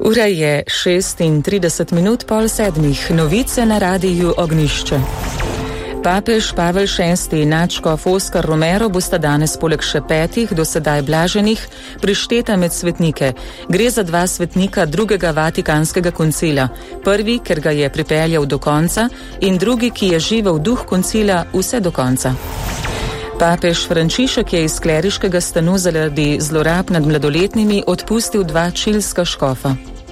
Ura je 36 pol 7, novice na radiju Ognjišče. Papež Pavel VI in nadškof Oskar Romero bosta danes poleg še 5 do sedaj blaženih prišteta med svetnike. Gre za 2 svetnika drugega Vatikanskega koncila. Prvi, ker ga je pripeljal do konca, in drugi, ki je živel duh koncila vse do konca. Papež Frančišek je iz kleriškega stanu zaradi zlorab nad mladoletnimi odpustil 2 čilska škofa.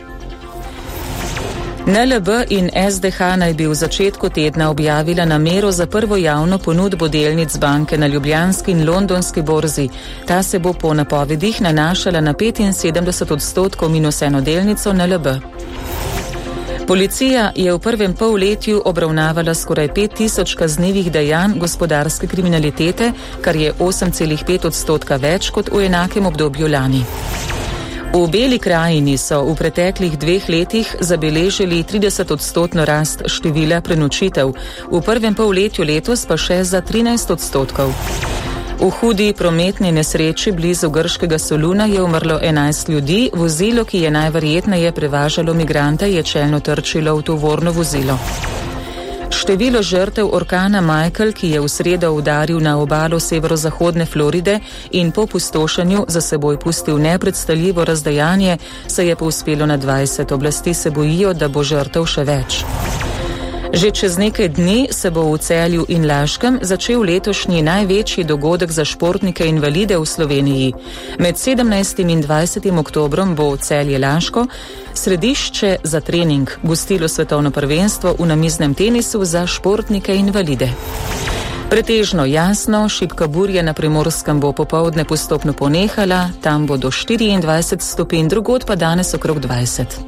NLB in SDH naj bi v začetku tedna objavila namero za prvo javno ponudbo delnic banke na ljubljanski in londonski borzi. Ta se bo po napovedih nanašala na 75% minus eno delnico NLB. Policija je v prvem polletju obravnavala skoraj 5000 kaznivih dejanj gospodarske kriminalitete, kar je 8,5% več kot v enakem obdobju lani. V Beli krajini so v preteklih 2 letih zabeležili 30% rast števila prenočitev, v prvem polletju letos pa še za 13%. V hudi prometni nesreči blizu grškega Soluna je umrlo 11 ljudi, vozilo, ki je najverjetneje prevažalo migrante, je čelno trčilo v tovorno vozilo. Število žrtev orkana Michael, ki je v sredo udaril na obalo severozahodne Floride in po pustošenju za seboj pustil nepredstavljivo razdejanje, se je povzpelo na 20. Oblasti se bojijo, da bo žrtev še več. Že čez nekaj dni se bo v Celju in Laškem začel letošnji največji dogodek za športnike invalide v Sloveniji. Med 17. in 20. oktobrom bo Celje Laško središče za trening gostilo svetovno prvenstvo v namiznem tenisu za športnike invalide. Pretežno jasno, šibka burja na Primorskem bo popoldne postopno ponehala, tam bo do 24 stopinj, drugod pa danes okrog 20.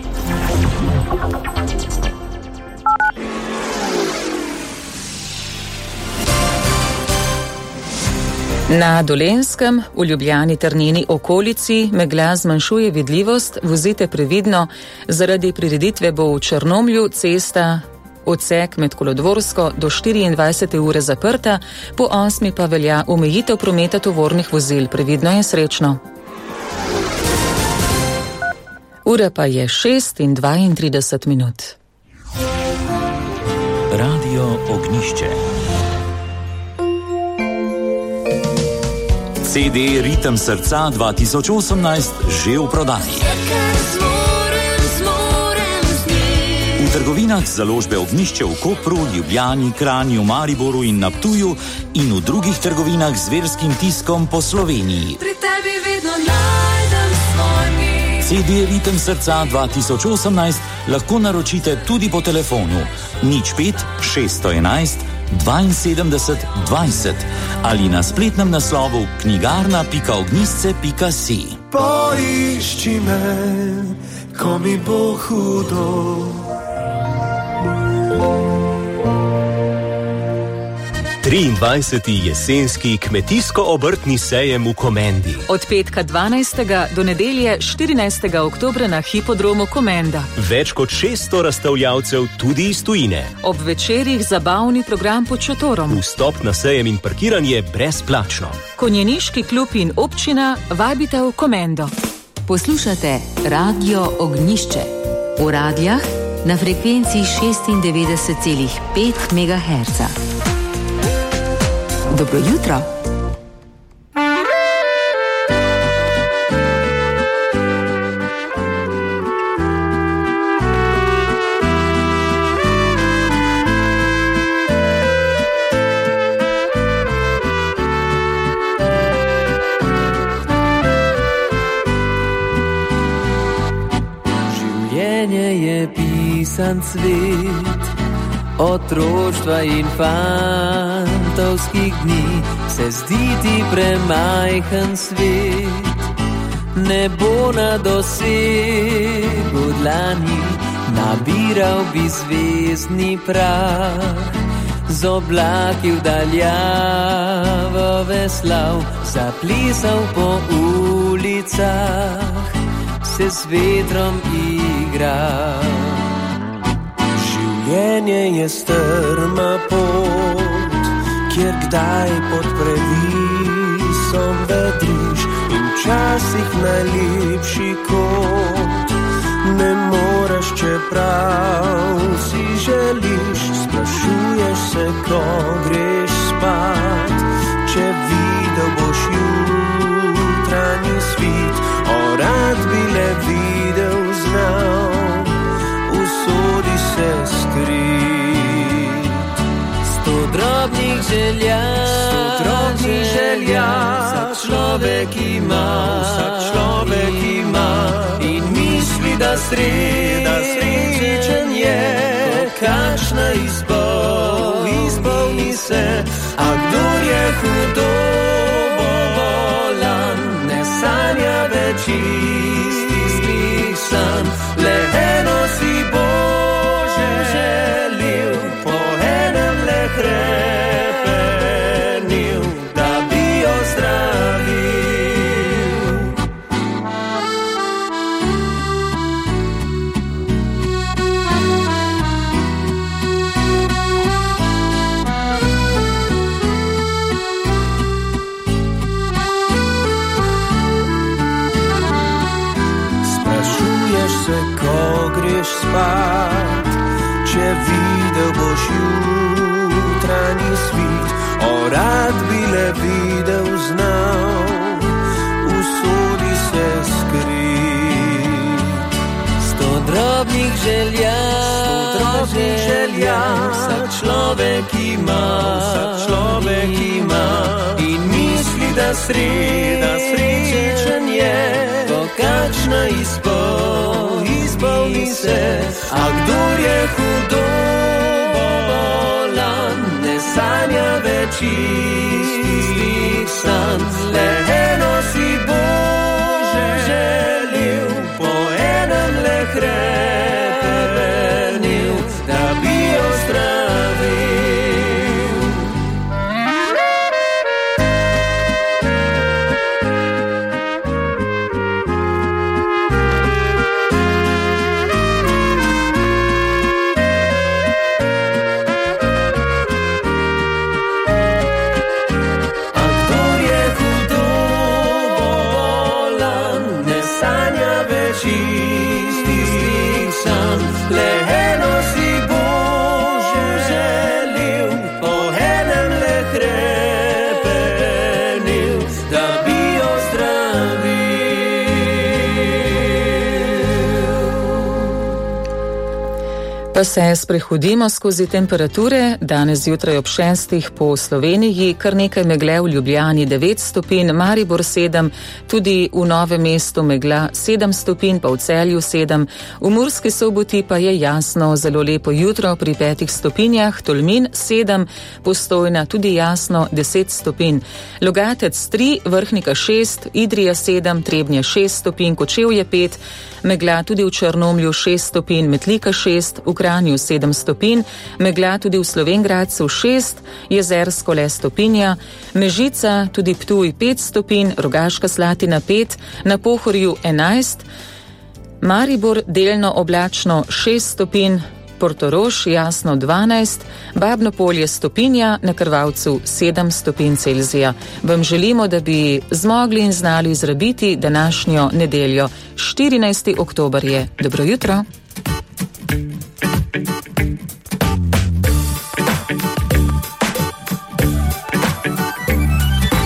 Na Dolenjskem, v Ljubljani ter njeni okolici megla zmanjšuje vidljivost, vozite previdno, zaradi prireditve bo v Črnomlju cesta odsek med Kolodvorsko do 24. ure zaprta, po 8. pa velja omejitev prometa tovornih vozil, previdno in srečno. Ura pa je 6:32. Radio Ognjišče. CD Ritem srca 2018 že v prodaji. V trgovinah založbe Ognjišče v Kopru, Ljubljani, Kranju, Mariboru in na Ptuju in v drugih trgovinah z verskim tiskom po Sloveniji. Pri tebi vedno najdem svoj mir. CD Ritem srca 2018 lahko naročite tudi po telefonu 05 611 72 20 ali na spletnem naslovu knjigarna.ognjisce.si. Poišči me, ko mi bo hudo. Jesenski kmetijsko-obrtni sejem v Komendi. Od petka 12. do nedelje 14. oktobra na hipodromu Komenda. Več kot 600 razstavljavcev tudi iz tujine. Ob večerih zabavni program pod šotorom. Vstop na sejem in parkiranje brezplačno. Konjeniški klub in občina vabita v Komendo. Poslušate Radio Ognjišče. V radijah na frekvenciji 96,5 MHz. Dobro jutro. Življenje je pisan cvet otroštva in fantovskih dni, se zdi ti premajhen svet, ne bo na dosegu dlani, nabiral bi zvezdni prah, z oblaki v daljavo veslav, zaplesal po ulicah, se s vetrom igral. Življenje je strma pot, kjer kdaj pod previsom vedriš in včasih najlepši kot ne moreš, čeprav si želiš, sprašuješ se, ko greš spat, če videl boš jutranji svit, rad bi le videl, znal, usodi se skrit. 100 drobnih želja, vsak človek ima, in misli, da srečen je, kakšna izpolni se, a kdor je hudo bolan, ne sanja več istih sanj, le eno si Bože želil, po enem le hrepenil, da bi ozdravil. Ko greš spat, če videl boš jutranji svit, rad bi le videl, znal, usodi se skrit. 100 drobnih želja, vsak človek ima, in misli, da srečen je, ko kakšna izpolni se, a kdor je hudo bolan, ne sanja več istih sanj, le eno si Bože želil, po enem le hrepenil, da bi ozdravil. Pa se sprehodimo skozi temperature. Danes zjutraj ob 6 po Sloveniji, kar nekaj megle v Ljubljani 9 stopinj, Maribor 7, tudi v Novem mestu megla 7 stopinj, pa v Celju 7, v Murski Soboti pa je jasno, zelo lepo jutro pri 5 stopinjah, Tolmin 7, Postojna tudi jasno 10 stopinj, Logatec 3, Vrhnika 6, Idrija 7, Trebnje 6 stopinj, Kočevje 5, megla tudi v Črnomlju 6 stopinj, Metlika 6, v Kranju 7 stopinj, megla tudi v Slovenj Gradcu 6, Jezersko le stopinja, Mežica, tudi Ptuj 5 stopinj, Rogaška Slatina 5, na Pohorju 11, Maribor delno oblačno 6 stopinj, Portorož jasno 12, Babno Polje stopinja, na Krvavcu 7 stopinj Celzija. Vam želimo, da bi zmogli in znali izrabiti današnjo nedeljo. 14. oktober je. Dobro jutro.